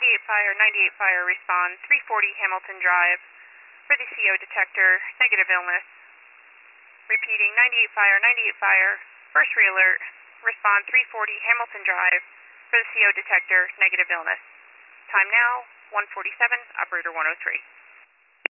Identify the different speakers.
Speaker 1: 98 Fire, respond 340 Hamilton Drive for the CO detector, negative illness. Repeating, 98 Fire, first realert, respond 340 Hamilton Drive for the CO detector, negative illness. Time now, 1:47, operator 103.